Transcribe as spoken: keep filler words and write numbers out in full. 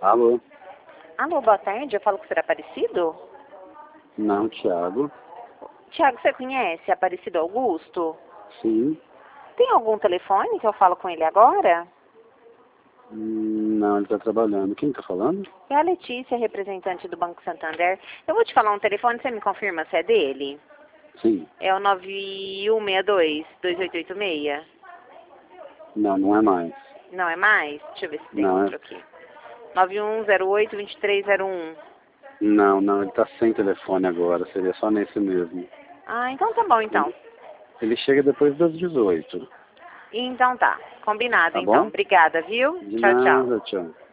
Alô? Alô, boa tarde. Eu falo com o senhor Aparecido? Não, Thiago. Tiago, você conhece Aparecido Augusto? Sim. Tem algum telefone que eu falo com ele agora? Hum, Não, ele está trabalhando. Quem está falando? É a Letícia, representante do Banco Santander. Eu vou te falar um telefone, você me confirma se é dele? Sim. É o nove um seis dois, dois oito oito seis. Não, não é mais. Não é mais? Deixa eu ver se tem Não, outro é... aqui. nove um zero oito, dois três zero um. Não, não, ele está sem telefone agora. Seria só nesse mesmo. Ah, então tá bom, então. Ele, ele chega depois das dezoito. Então tá. Combinado, Tá então. bom? Obrigada, viu? De Tchau, tchau. nada, tchau.